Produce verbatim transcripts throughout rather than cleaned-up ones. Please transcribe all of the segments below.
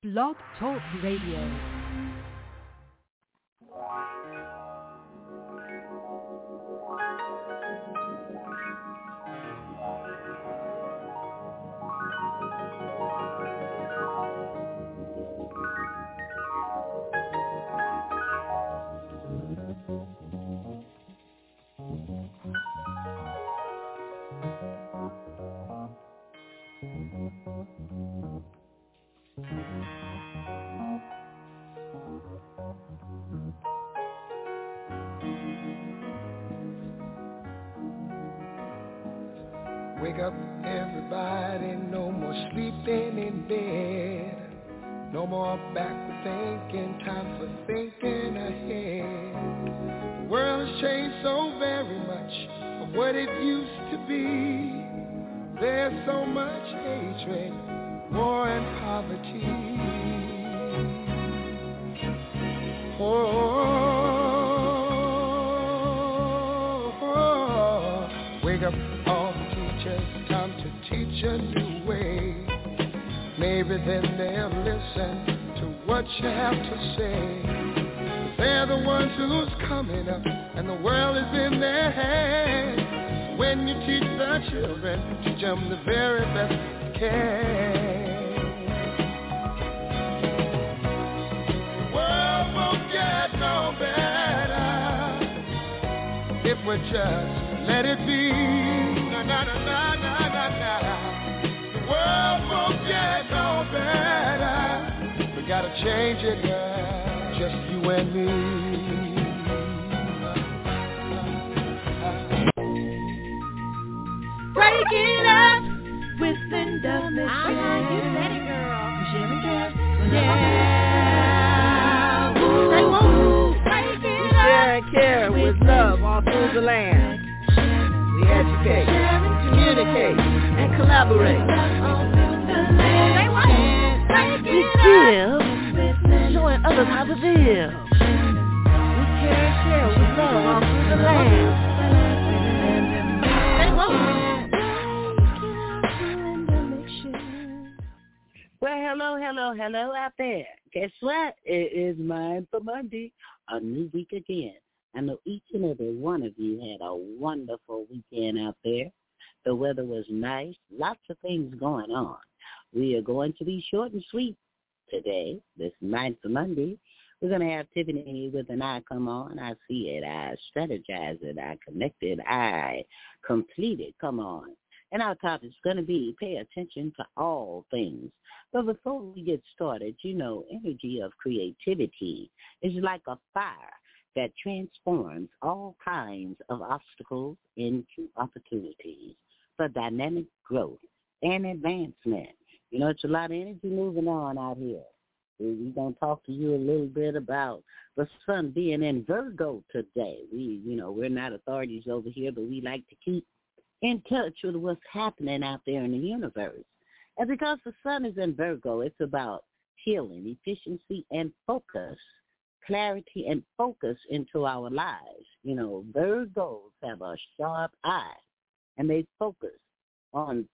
Blog Talk Radio. Wake up, everybody, no more sleeping in bed. No more backward thinking, time for thinking ahead. The world has changed so very much from what it used to be. There's so much hatred, war and poverty. Oh, oh, oh. Wake up, all the teachers, time to teach a new way. Maybe then they'll listen to what you have to say. They're the ones who's coming up, and the world is in their hands. When you teach the children, teach them the very best you can. The world won't get no better if we just let it be. Na na na na na na na. The world won't get no better. We gotta change it, girl. Just you and me. Break it up with Linda Mitchell. Ah, you said it, girl. Jimmy Jam. Yeah. Say woo. Break it up. Share and care with love all through the land. We educate, communicate, and collaborate. Say what? We give, showing others how to live. We care and share with love all through the land. Say woo. Well, hello, hello, hello out there. Guess what? It is Mind for Monday, a new week again. I know each and every one of you had a wonderful weekend out there. The weather was nice, lots of things going on. We are going to be short and sweet today, this Mind for Monday. We're going to have Tiffany with an I come on. I see it, I strategize it, I connect it, I complete it. Come on. And our topic is going to be pay attention to all things. But before we get started, you know, energy of creativity is like a fire that transforms all kinds of obstacles into opportunities for dynamic growth and advancement. You know, it's a lot of energy moving on out here. We're going to talk to you a little bit about the sun being in Virgo today. We, you know, we're not authorities over here, but we like to keep in touch with what's happening out there in the universe. And because the sun is in Virgo, it's about healing, efficiency, and focus, clarity and focus into our lives. You know, Virgos have a sharp eye, and they focus on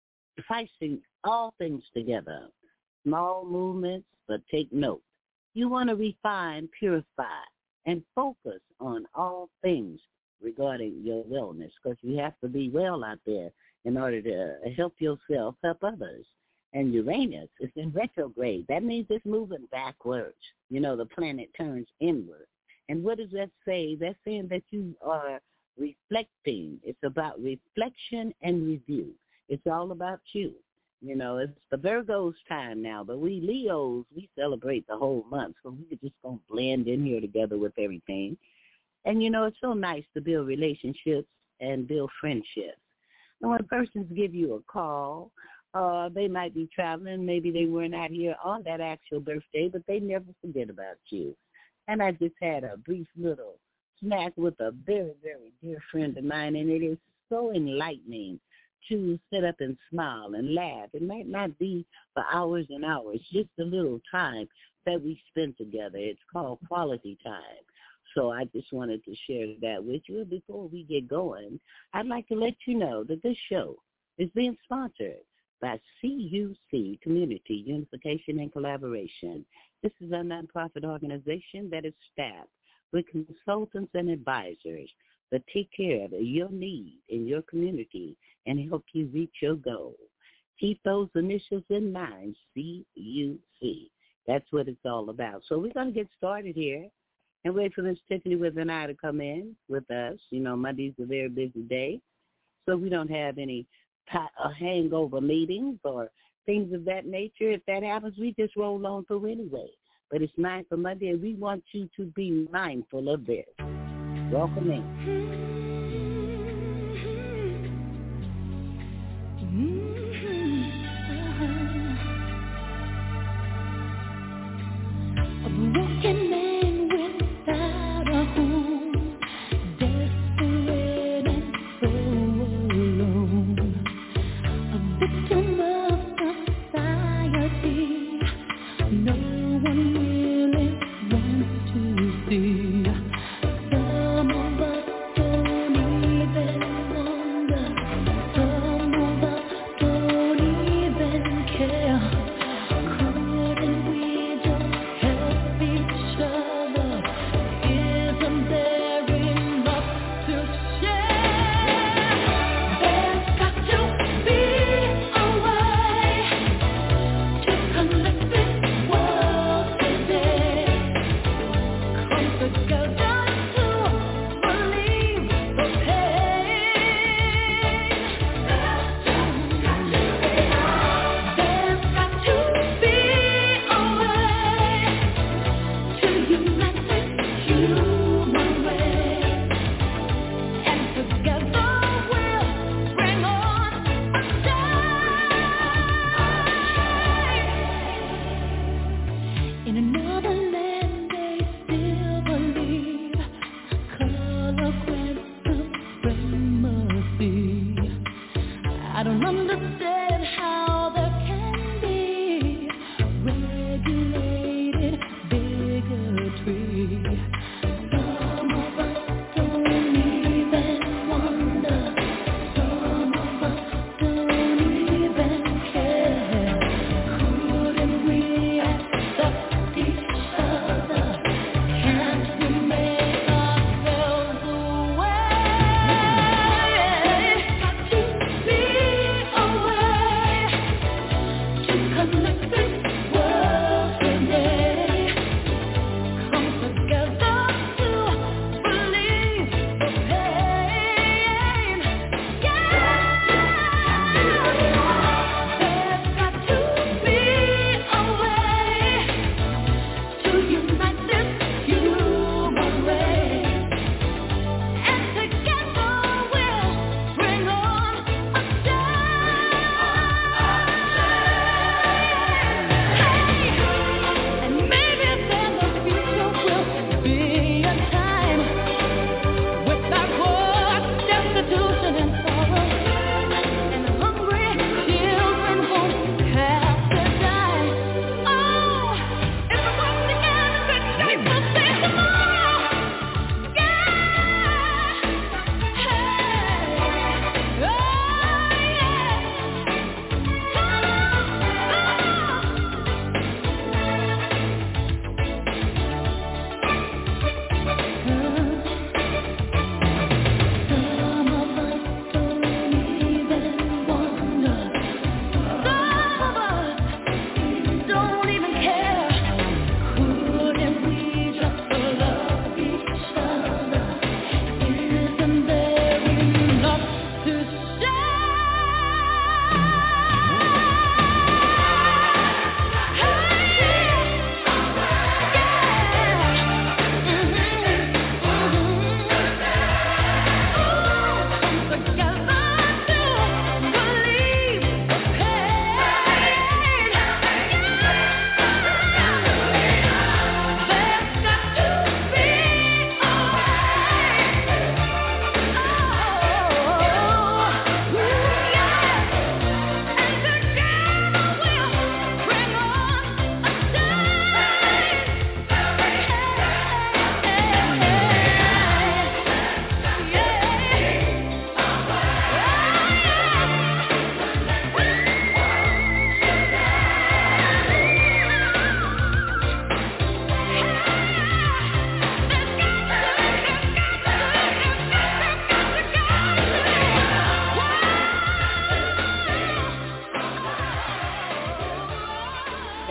pricing all things together, small movements, but take note. You want to refine, purify, and focus on all things regarding your wellness, because you have to be well out there in order to help yourself, help others. And Uranus is in retrograde. That means it's moving backwards. You know, the planet turns inward. And what does that say? That's saying that you are reflecting. It's about reflection and review. It's all about you. You know, it's the Virgo's time now, but we Leos, we celebrate the whole month, so we're just going to blend in here together with everything. And, you know, it's so nice to build relationships and build friendships. And when persons give you a call, uh, they might be traveling. Maybe they were not here on that actual birthday, but they never forget about you. And I just had a brief little snack with a very, very dear friend of mine, and it is so enlightening to sit up and smile and laugh. It might not be for hours and hours, just a little time that we spend together. It's called quality time. So I just wanted to share that with you. Before we get going, I'd like to let you know that this show is being sponsored by C U C, Community Unification and Collaboration. This is a nonprofit organization that is staffed with consultants and advisors that take care of your needs in your community and help you reach your goal. Keep those initials in mind, C U C. That's what it's all about. So we're going to get started here and wait for Miss Tiffany with an eye to come in with us. You know, Monday's a very busy day, so we don't have any uh, hangover meetings or things of that nature. If that happens, we just roll on through anyway. But it's Mindful Monday, and we want you to be mindful of this. Welcome in. Broken man without a home, desperate and so alone, a victim of society, no one really wants to see. Some of us don't even wonder, some of us don't even care. Couldn't we just help each other? Isn't there enough to share? There's got to be a way to connect this world today. Come together to relieve the pain. There's got to be a way to unite this human race, and together we'll bring on a day. In another land they still believe color grants supremacy. I don't understand how there can be regulated bigotry. Some of us don't even wonder, some of us don't even care. Couldn't we accept each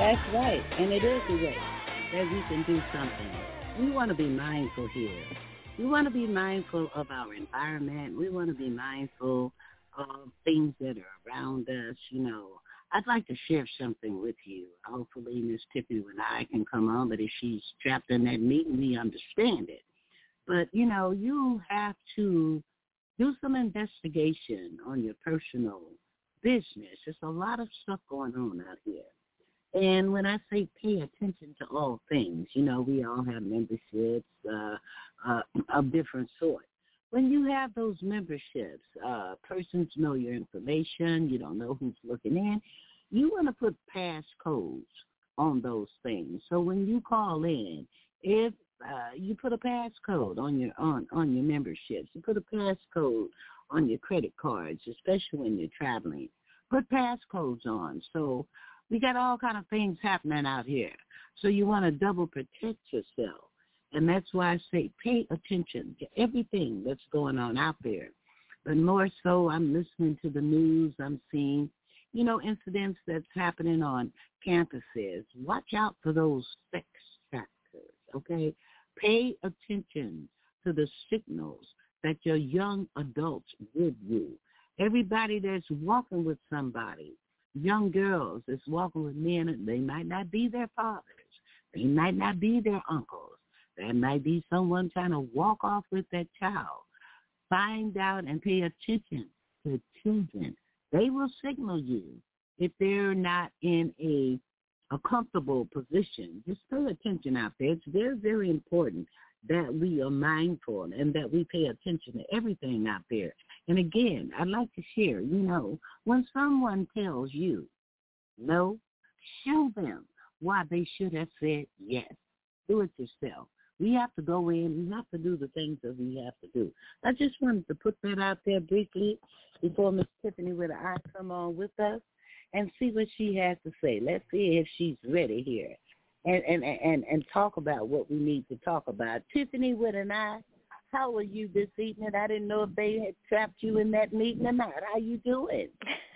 That's right, and it is a way that we can do something. We want to be mindful here. We want to be mindful of our environment. We want to be mindful of things that are around us. You know, I'd like to share something with you. Hopefully, Miss Tiffany and I can come on, but if she's trapped in that meeting, we understand it. But, you know, you have to do some investigation on your personal business. There's a lot of stuff going on out here. And when I say pay attention to all things, you know, we all have memberships uh, uh, of different sorts. When you have those memberships, uh, persons know your information, you don't know who's looking in, you want to put passcodes on those things. So when you call in, if uh, you put a passcode on your on, on your memberships, you put a passcode on your credit cards, especially when you're traveling, put passcodes on. So we got all kind of things happening out here. So you want to double protect yourself. And that's why I say pay attention to everything that's going on out there. But more so, I'm listening to the news. I'm seeing, you know, incidents that's happening on campuses. Watch out for those sex factors, okay? Pay attention to the signals that your young adults give you. Everybody that's walking with somebody, young girls that's walking with men, they might not be their fathers. They might not be their uncles. That might be someone trying to walk off with that child. Find out and pay attention to children. They will signal you if they're not in a, a comfortable position. Just pay attention out there. It's very, very important that we are mindful and that we pay attention to everything out there. And again, I'd like to share, you know, when someone tells you no, show them why they should have said yes. Do it yourself. We have to go in. We have to do the things that we have to do. I just wanted to put that out there briefly before Miss Tiffany with an eye come on with us and see what she has to say. Let's see if she's ready here and, and, and, and talk about what we need to talk about. Tiffany with an eye, how are you this evening? I didn't know if they had trapped you in that meeting or not. How you doing?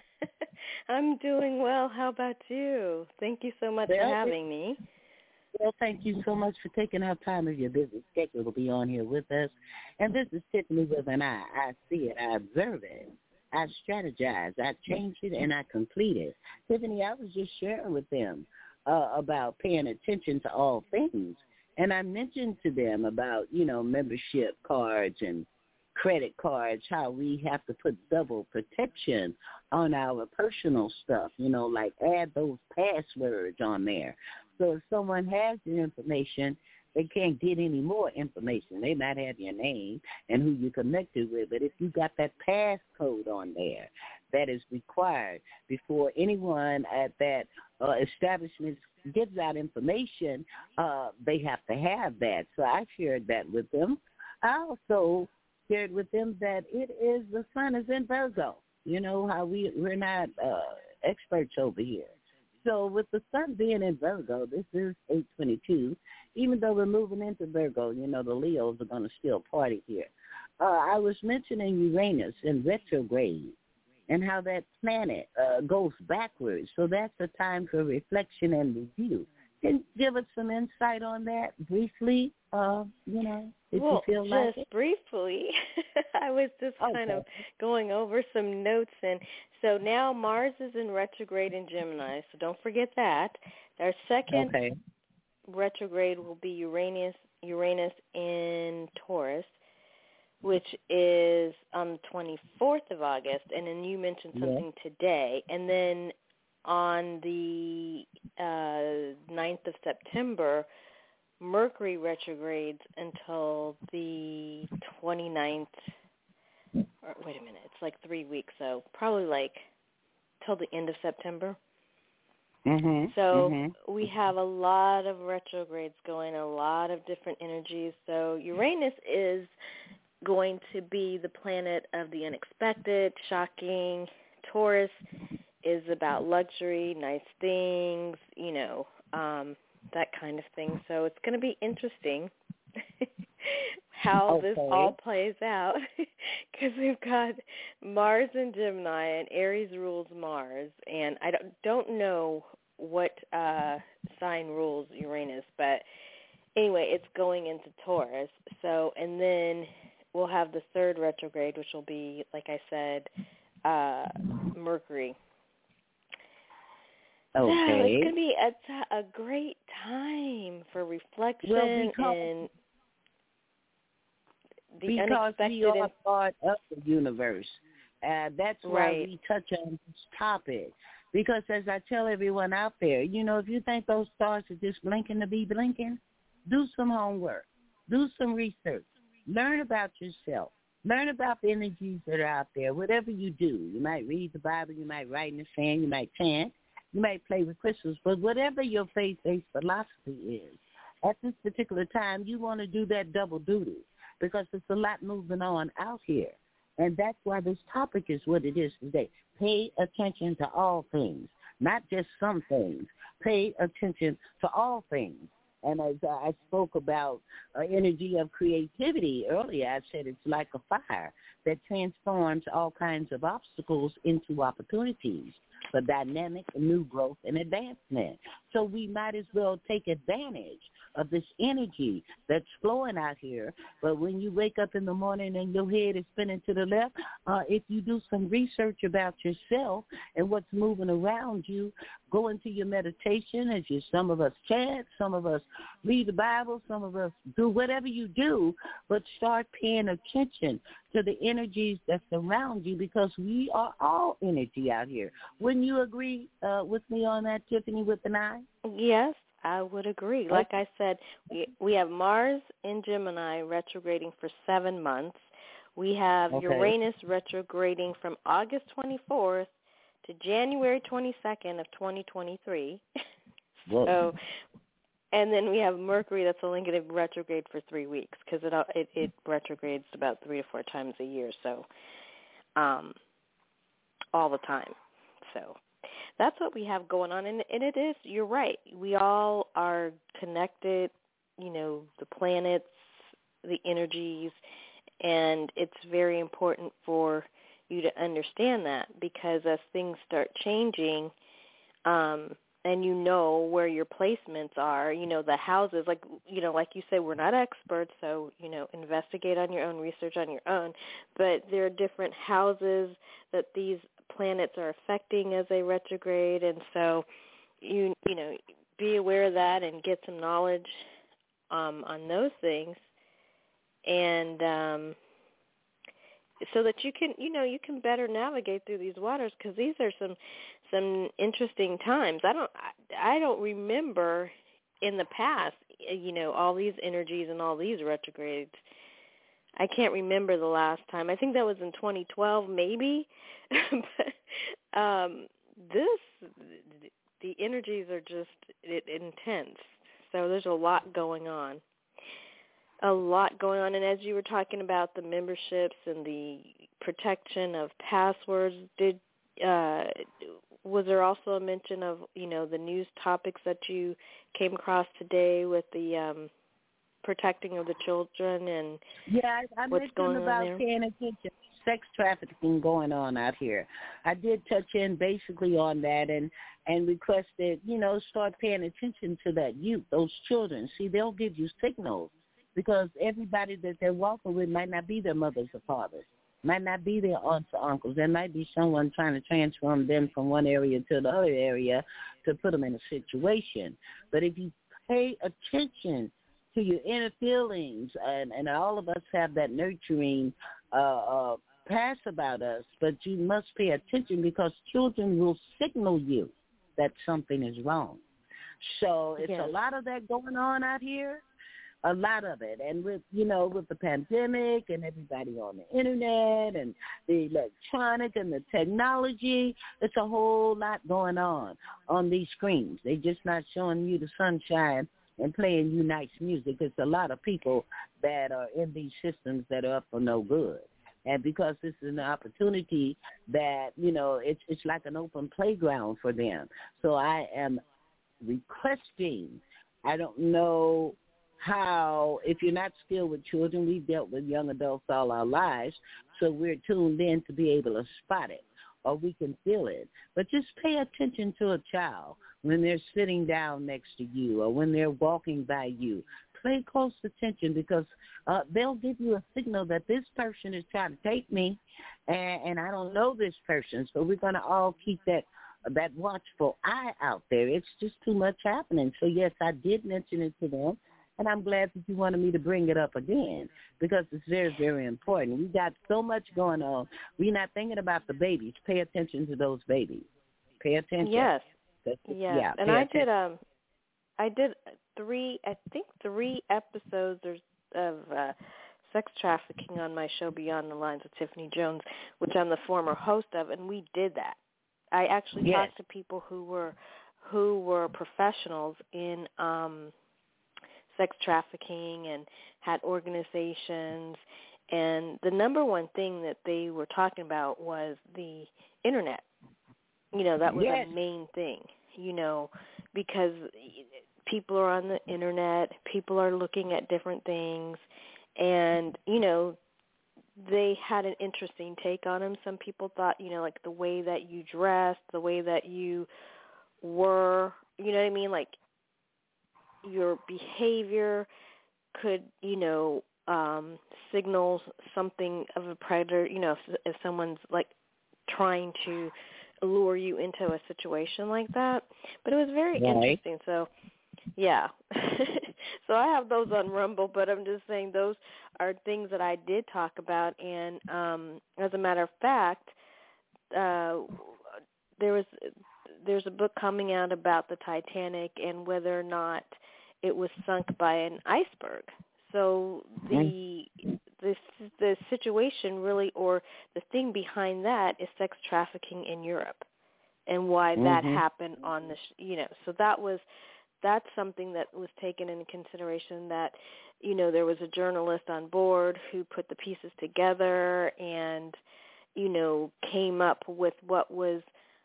I'm doing well. How about you? Thank you so much well, for having me. Well, thank you so much for taking out time of your busy schedule to be on here with us. And this is Tiffany with an eye. I see it. I observe it. I strategize. I change it, and I complete it. Tiffany, I was just sharing with them uh, about paying attention to all things. And I mentioned to them about, you know, membership cards and credit cards, how we have to put double protection on our personal stuff, you know, like add those passwords on there. So if someone has your information, they can't get any more information. They might have your name and who you connected with, but if you got that passcode on there, that is required before anyone at that uh, establishment gives out information, uh, they have to have that. So I shared that with them. I also shared with them that it is the sun is in Virgo. You know how we, we're not uh, experts over here. So with the sun being in Virgo, this is eight twenty-two, even though we're moving into Virgo, you know, the Leos are going to still party here. Uh, I was mentioning Uranus in retrograde and how that planet uh, goes backwards. So that's a time for reflection and review. Can you give us some insight on that briefly, uh, you know, if well, you feel like just it? briefly. I was just okay. kind of going over some notes. And so now Mars is in retrograde in Gemini, so don't forget that. Our second okay. retrograde will be Uranus, Uranus in Taurus, which is on the twenty-fourth of August. And then you mentioned something yeah. today. And then on the uh, ninth of September, Mercury retrogrades until the twenty-ninth. Or, wait a minute, it's like three weeks, so probably like till the end of September. Mm-hmm. So mm-hmm. we have a lot of retrogrades going, a lot of different energies. So Uranus is going to be the planet of the unexpected, shocking. Taurus is about luxury, nice things, you know, um, that kind of thing. So it's going to be interesting how okay. this all plays out because we've got Mars in Gemini and Aries rules Mars. And I don't, don't know what uh, sign rules Uranus, but anyway, it's going into Taurus. So, and then we'll have the third retrograde, which will be, like I said, uh, Mercury. Okay. So it's going to be a, t- a great time for reflection well, because, and the because unexpected. we are and, part of the universe. Uh, that's why right. we touch on this topic. Because as I tell everyone out there, you know, if you think those stars are just blinking to be blinking, do some homework. Do some research. Learn about yourself. Learn about the energies that are out there. Whatever you do, you might read the Bible, you might write in the sand, you might chant, you might play with crystals, but whatever your faith-based philosophy is, at this particular time, you want to do that double duty because there's a lot moving on out here. And that's why this topic is what it is today. Pay attention to all things, not just some things. Pay attention to all things. And as uh, I spoke about uh, energy of creativity earlier, I said it's like a fire that transforms all kinds of obstacles into opportunities for dynamic new growth and advancement. So we might as well take advantage of this energy that's flowing out here. But when you wake up in the morning and your head is spinning to the left, uh, if you do some research about yourself and what's moving around you, go into your meditation as you, some of us chant, some of us read the Bible, some of us do whatever you do, but start paying attention to the energies that surround you because we are all energy out here. Wouldn't you agree uh, with me on that, Tiffany, with an eye? Yes, I would agree. Like I said, we we have Mars in Gemini retrograding for seven months. We have okay. Uranus retrograding from August twenty-fourth to January twenty-second of twenty twenty-three. so, and then we have Mercury that's only going to retrograde for three weeks because it, it it retrogrades about three to four times a year, so um, all the time. So that's what we have going on, and, and it is, you're right, we all are connected, you know, the planets, the energies, and it's very important for you to understand that because as things start changing, um, and you know where your placements are, you know, the houses, like, you know, like you said, we're not experts, so, you know, investigate on your own, research on your own, but there are different houses that these planets are affecting as they retrograde, and so you you know be aware of that and get some knowledge um, on those things, and um, so that you can you know you can better navigate through these waters because these are some some interesting times. I don't I, I don't remember in the past you know all these energies and all these retrogrades. I can't remember the last time. I think that was in twenty twelve, maybe. but um, this, the energies are just it, intense. So there's a lot going on. A lot going on. And as you were talking about the memberships and the protection of passwords, did uh, was there also a mention of, you know, the news topics that you came across today with the um, protecting of the children and yeah, I, I what's going about on there? Paying attention. Sex trafficking going on out here. I did touch in basically on that and, and requested, you know, start paying attention to that youth, those children. See, they'll give you signals because everybody that they're walking with might not be their mothers or fathers, might not be their aunts or uncles. There might be someone trying to transform them from one area to the other area to put them in a situation. But if you pay attention to your inner feelings, and, and all of us have that nurturing uh, uh, pass about us, but you must pay attention because children will signal you that something is wrong. So it's yes. a lot of that going on out here, a lot of it. And with, you know, with the pandemic and everybody on the internet and the electronic and the technology, it's a whole lot going on on these screens. They're just not showing you the sunshine and playing you nice music. There's a lot of people that are in these systems that are up for no good. And because this is an opportunity that, you know, it's it's like an open playground for them. So I am requesting, I don't know how, if you're not skilled with children, we've dealt with young adults all our lives, so we're tuned in to be able to spot it or we can feel it. But just pay attention to a child when they're sitting down next to you or when they're walking by you. Pay close attention because uh, they'll give you a signal that this person is trying to take me, and, and I don't know this person. So we're going to all keep that that watchful eye out there. It's just too much happening. So, yes, I did mention it to them, and I'm glad that you wanted me to bring it up again because it's very, very important. We got so much going on. We're not thinking about the babies. Pay attention to those babies. Pay attention. Yes. Yes. Yeah. And I did um I did three I think three episodes of uh sex trafficking on my show Beyond the Lines with Tiffany Jones, which I'm the former host of, and we did that. I actually yes. talked to people who were who were professionals in um sex trafficking and had organizations, and the number one thing that they were talking about was the internet. You know, that was yes. a main thing, you know, because people are on the internet, people are looking at different things, and, you know, they had an interesting take on them. Some people thought, you know, like the way that you dressed, the way that you were, you know what I mean, like your behavior could, you know, um, signal something of a predator, you know, if, if someone's like trying to lure you into a situation like that. But it was very right. interesting. So, yeah. So I have those on Rumble, but I'm just saying those are things that I did talk about. And um, as a matter of fact, uh, there was there's a book coming out about the Titanic and whether or not it was sunk by an iceberg. So the the the situation really, or the thing behind that, is sex trafficking in Europe, and why mm-hmm. that happened on the sh- you know. So that was that's something that was taken into consideration. That you know there was a journalist on board who put the pieces together and you know came up with what was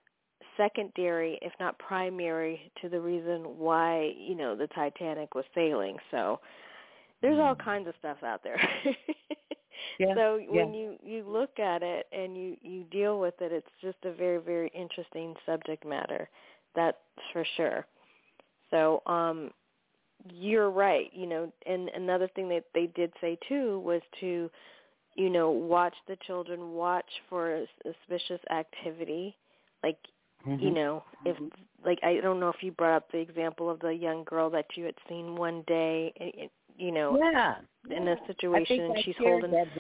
secondary, if not primary, to the reason why you know the Titanic was sailing. So there's all kinds of stuff out there. yeah, so yeah. when you, you look at it and you, you deal with it, it's just a very, very interesting subject matter. That's for sure. So um, you're right. You know, and another thing that they did say, too, was to, you know, watch the children, watch for suspicious activity. Like, mm-hmm. you know, if, like, I don't know if you brought up the example of the young girl that you had seen one day, it, you know, yeah, in yeah. a situation, and she's holding. That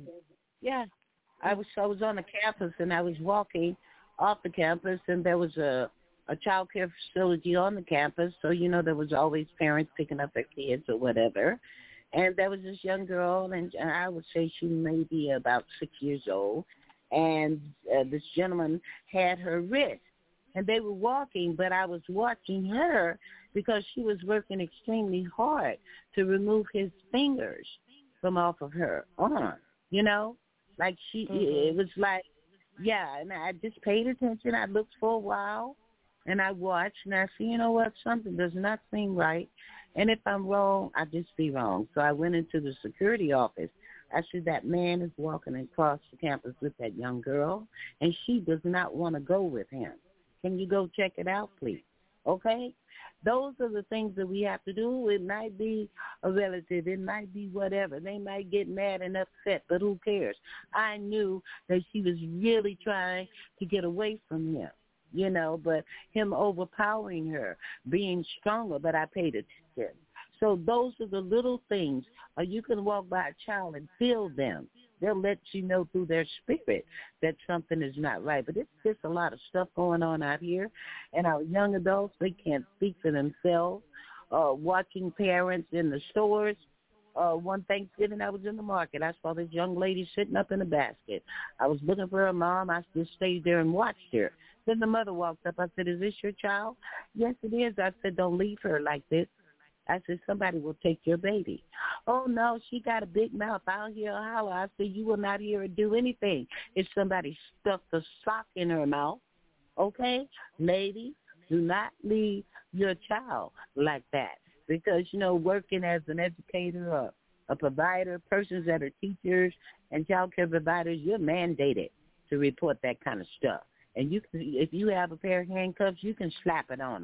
yeah, I was I was on the campus and I was walking off the campus and there was a a child care facility on the campus, so you know there was always parents picking up their kids or whatever, and there was this young girl and, and I would say she may be about six years old, and uh, this gentleman had her wrist. And they were walking, but I was watching her because she was working extremely hard to remove his fingers from off of her arm, you know? Like she, mm-hmm. it was like, yeah, and I just paid attention. I looked for a while, and I watched, and I see, you know what, something does not seem right. And if I'm wrong, I just be wrong. So I went into the security office. I said, that man is walking across the campus with that young girl, and she does not want to go with him. Can you go check it out, please? Okay? Those are the things that we have to do. It might be a relative. It might be whatever. They might get mad and upset, but who cares? I knew that she was really trying to get away from him, you know, but him overpowering her, being stronger, but I paid attention. So those are the little things. Or you can walk by a child and feel them. They'll let you know through their spirit that something is not right. But it's just a lot of stuff going on out here. And our young adults, they can't speak for themselves. Uh, watching parents in the stores. Uh, one Thanksgiving, I was in the market. I saw this young lady sitting up in a basket. I was looking for her mom. I just stayed there and watched her. Then the mother walked up. I said, is this your child? Yes, it is. I said, don't leave her like this. I said, somebody will take your baby. Oh, no, she got a big mouth. I'll hear her holler. I said, you will not hear her do anything if somebody stuffed a sock in her mouth. Okay? Ladies, do not leave your child like that because, you know, working as an educator or a provider, persons that are teachers and child care providers, you're mandated to report that kind of stuff. And you can, if you have a pair of handcuffs, you can slap it on them.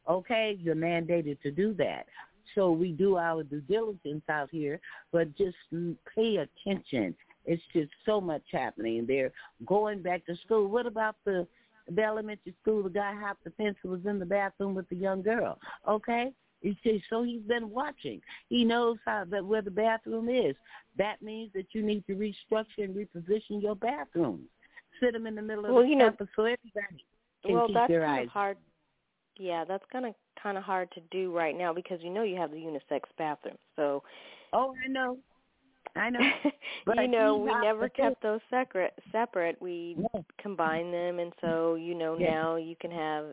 Okay, you're mandated to do that. So we do our due diligence out here, but just pay attention. It's just so much happening. They're going back to school. What about the the elementary school? The guy hopped the fence and was in the bathroom with the young girl. Okay, you see, so he's been watching. He knows how that where the bathroom is. That means that you need to restructure and reposition your bathrooms. Sit them in the middle of well, the you know, campus so everybody can well, keep that's their kind eyes. of hard. Yeah, that's kind of kind of hard to do right now because you know you have the unisex bathroom. So, oh, I know, I know. But you know, we he's never out kept those separate. Separate, we Yeah. combined them, and so you know Yeah. now you can have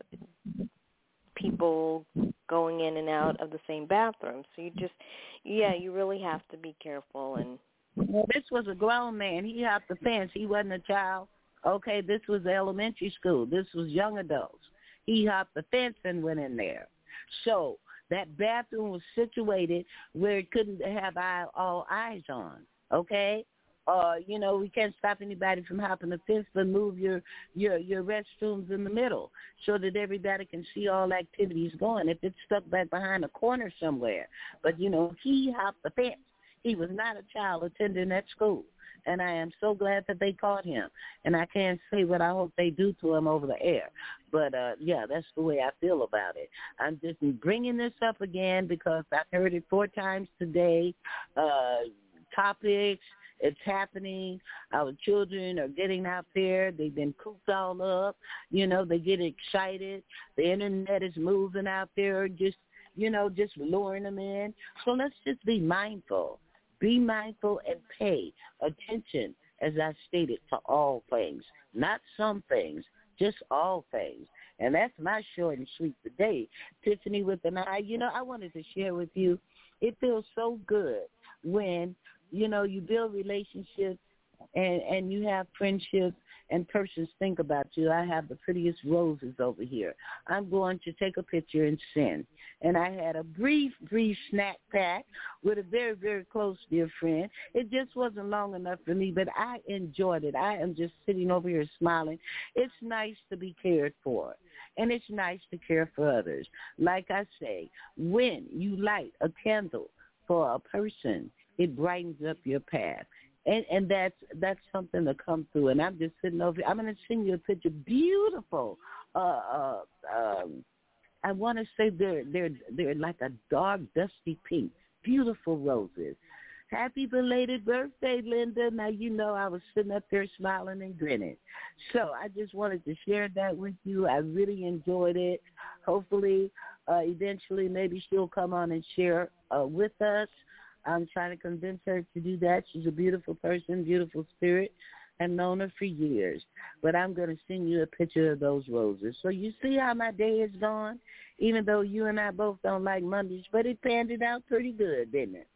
people going in and out of the same bathroom. So you just, yeah, you really have to be careful. And Well, this was a grown man. He hopped the fence. He wasn't a child. Okay, this was elementary school. This was young adults. He hopped the fence and went in there. So that bathroom was situated where it couldn't have eye, all eyes on. Okay, uh, you know, we can't stop anybody from hopping the fence, but move your your your restrooms in the middle so that everybody can see all activities going. If it's stuck back behind a corner somewhere, but you know, he hopped the fence. He was not a child attending that school. And I am so glad that they caught him. And I can't say what I hope they do to him over the air. But, uh, yeah, that's the way I feel about it. I'm just bringing this up again because I've heard it four times today. Uh, topics, it's happening. Our children are getting out there. They've been cooped all up. You know, they get excited. The Internet is moving out there, just, you know, just luring them in. So let's just be mindful. Be mindful and pay attention, as I stated, to all things, not some things, just all things. And that's my short and sweet today. Tiffany with an eye, you know, I wanted to share with you, it feels so good when, you know, you build relationships and, and you have friendships and persons think about you. I have the prettiest roses over here. I'm going to take a picture and send. And I had a brief, brief snack pack with a very, very close dear friend. It just wasn't long enough for me, but I enjoyed it. I am just sitting over here smiling. It's nice to be cared for, and it's nice to care for others. Like I say, when you light a candle for a person, it brightens up your path. And and that's that's something to come through. And I'm just sitting over here. I'm going to send you a picture. Beautiful. Uh, uh, um, I want to say they're they're they're like a dark, dusty pink. Beautiful roses. Happy belated birthday, Linda. Now, you know I was sitting up there smiling and grinning. So I just wanted to share that with you. I really enjoyed it. Hopefully, uh, eventually, maybe she'll come on and share uh, with us. I'm trying to convince her to do that. She's a beautiful person, beautiful spirit. I've known her for years. But I'm going to send you a picture of those roses. So you see how my day is gone, even though you and I both don't like Mondays, but it panned it out pretty good, didn't it?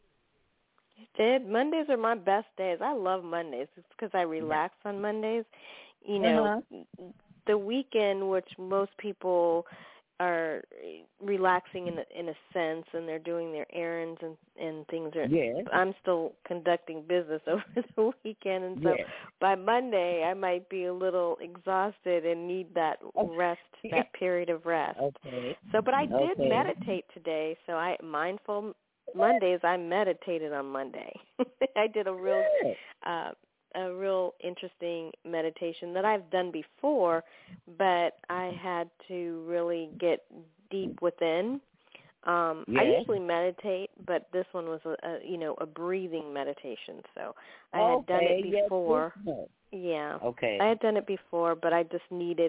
It did. Mondays are my best days. I love Mondays. It's because I relax on Mondays. You know, uh-huh. The weekend, which most people are relaxing in a, in a sense, and they're doing their errands and, and things. Are, yes. I'm still conducting business over the weekend, and so yes. by Monday I might be a little exhausted and need that rest, that period of rest. Okay. So, but I did okay. meditate today. So I mindful Mondays. I meditated on Monday. I did a real. Uh, a real interesting meditation that I've done before, but I had to really get deep within. Um, yes. I usually meditate, but this one was a, a you know a breathing meditation. So I okay. had done it before. Yes. Yeah. Okay. I had done it before, but I just needed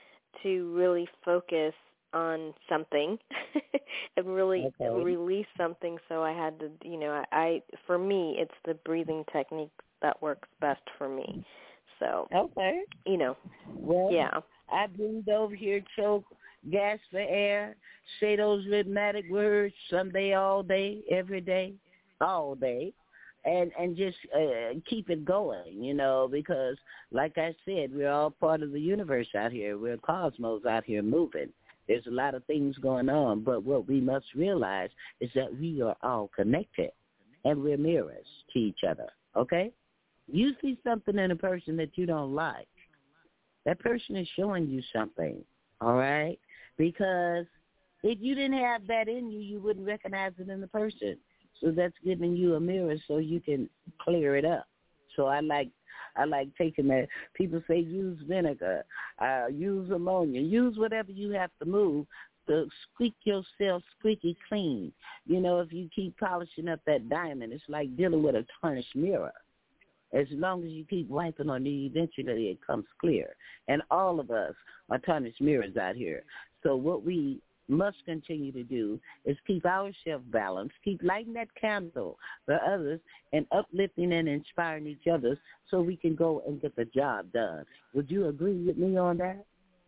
to really focus on something and really okay. release something. So I had to, you know, I, I for me, it's the breathing technique that works best for me. So, okay. you know, well, yeah. I breathe over here, choke, gas for air, say those rhythmic words someday, all day, every day, all day, and and just uh, keep it going, you know, because like I said, we're all part of the universe out here. We're cosmos out here moving. There's a lot of things going on, but what we must realize is that we are all connected, and we're mirrors to each other, okay? You see something in a person that you don't like, that person is showing you something, all right? Because If you didn't have that in you, you wouldn't recognize it in the person. So that's giving you a mirror so you can clear it up. So I like I like taking that. People say use vinegar, uh, use ammonia, use whatever you have to move to squeak yourself squeaky clean. You know, if you keep polishing up that diamond, it's like dealing with a tarnished mirror. As long as you keep wiping on it, eventually it comes clear. And all of us are tarnished mirrors out here. So what we must continue to do is keep ourselves balanced, keep lighting that candle for others and uplifting and inspiring each other so we can go and get the job done. Would you agree with me on that?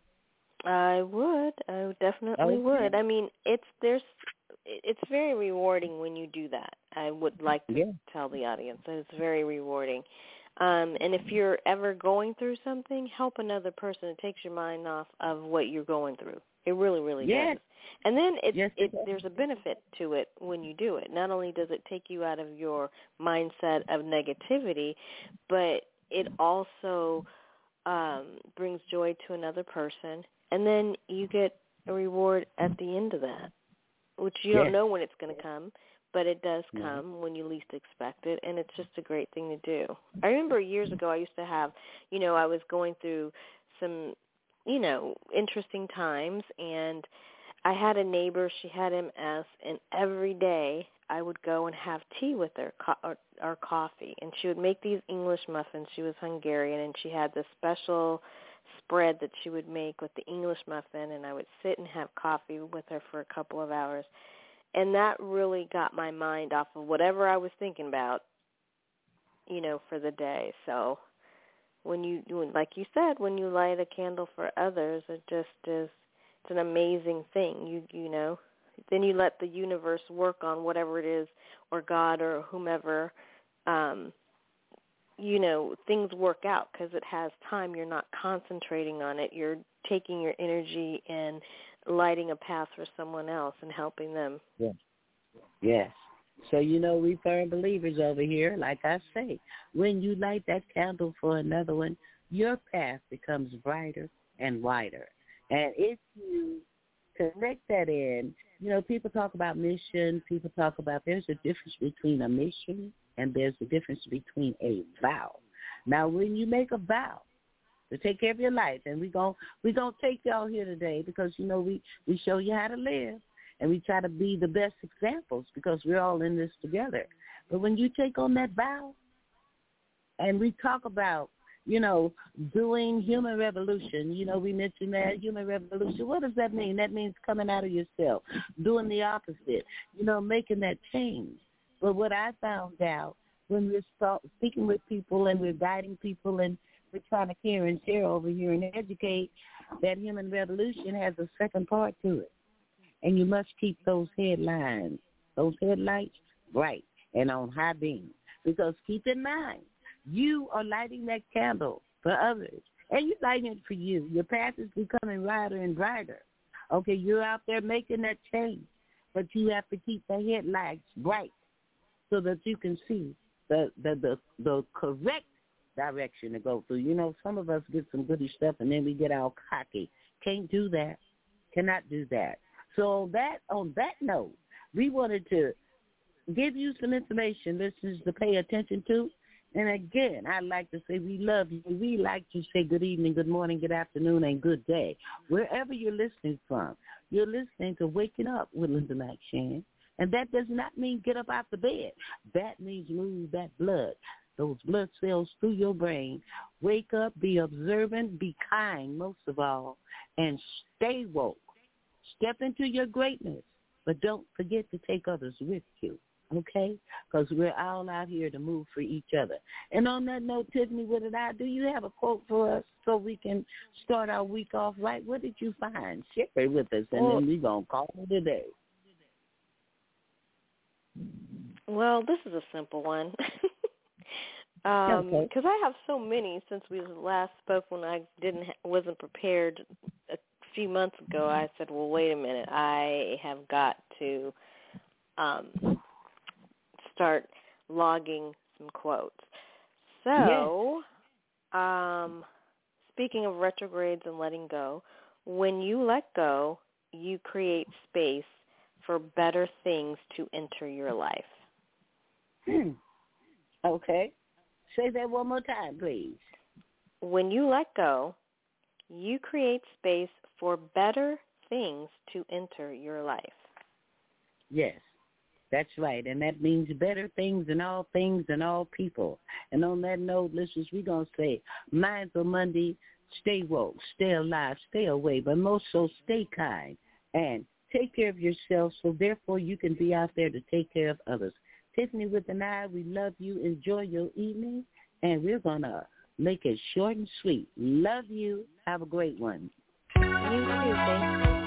I would. I definitely Okay. would. I mean, it's there's it's very rewarding when you do that. I would like to Yeah. tell the audience that it's very rewarding. Um, and if you're ever going through something, help another person. It takes your mind off of what you're going through. It really, really Yes. does. And then it, Yes, it it, does. there's a benefit to it when you do it. Not only does it take you out of your mindset of negativity, but it also um, brings joy to another person. And then you get a reward at the end of that, which you Yes. don't know when it's going to come, but it does Mhm. come when you least expect it, and it's just a great thing to do. I remember years ago I used to have, you know, I was going through some, you know, interesting times, and I had a neighbor, she had M S, and every day I would go and have tea with her, co- or, or coffee, and she would make these English muffins. She was Hungarian, and she had this special spread that she would make with the English muffin, and I would sit and have coffee with her for a couple of hours. And that really got my mind off of whatever I was thinking about, you know, for the day. So when you, like you said, when you light a candle for others, it just is, it's an amazing thing. You, you know, then you let the universe work on whatever it is, or God or whomever, um, you know, things work out because it has time. You're not concentrating on it. You're taking your energy and lighting a path for someone else and helping them. Yes. Yes. So, you know, we firm believers over here, like I say, when you light that candle for another one, your path becomes brighter and wider. And if you connect that in, you know, people talk about mission, people talk about there's a difference between a mission and there's a difference between a vow. Now, when you make a vow to take care of your life, and we're going we gonna take y'all here today because, you know, we, we show you how to live, and we try to be the best examples because we're all in this together. But when you take on that vow, and we talk about, you know, doing human revolution, you know, we mentioned that, human revolution. What does that mean? That means coming out of yourself, doing the opposite, you know, making that change. But what I found out when we're start speaking with people and we're guiding people and we're trying to care and share over here and educate, that human revolution has a second part to it. And you must keep those headlines, those headlights bright and on high beam. Because keep in mind, you are lighting that candle for others. And you're lighting it for you. Your path is becoming brighter and brighter. Okay, you're out there making that change. But you have to keep the headlights bright so that you can see the, the, the, the correct direction to go through. You know, some of us get some goody stuff and then we get all cocky. Can't do that. Cannot do that. So that on that note, we wanted to give you some information, listeners, to pay attention to. And again, I'd like to say we love you. We like to say good evening, good morning, good afternoon, and good day. Wherever you're listening from, you're listening to Waking Up with Linda McShan. And that does not mean get up out the bed. That means move that blood, those blood cells through your brain. Wake up, be observant, be kind most of all, and stay woke. Step into your greatness, but don't forget to take others with you, okay? Because we're all out here to move for each other. And on that note, Tiffany, what did I do? You have a quote for us so we can start our week off right? What did you find? Share it with us, and Well, then we're going to call it a day. Well, this is a simple one. um, Okay. because I have so many since we last spoke when I didn't ha- wasn't prepared a few months ago. I said, well, wait a minute. I have got to um, start logging some quotes. So, um, speaking of retrogrades and letting go, when you let go, you create space for better things to enter your life. Hmm. Okay. Say that one more time, please. When you let go, you create space for better things to enter your life. Yes, that's right. And that means better things in all things and all people. And on that note, listeners, we're going to say, Mindful Monday, stay woke, stay alive, stay away, but most so stay kind and take care of yourself so therefore you can be out there to take care of others. Tiffany with an I, we love you. Enjoy your evening, and we're going to make it short and sweet. Love you. Have a great one. You too. Thank you.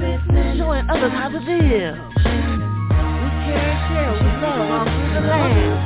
Others how to live. We care, share, we love all through the land.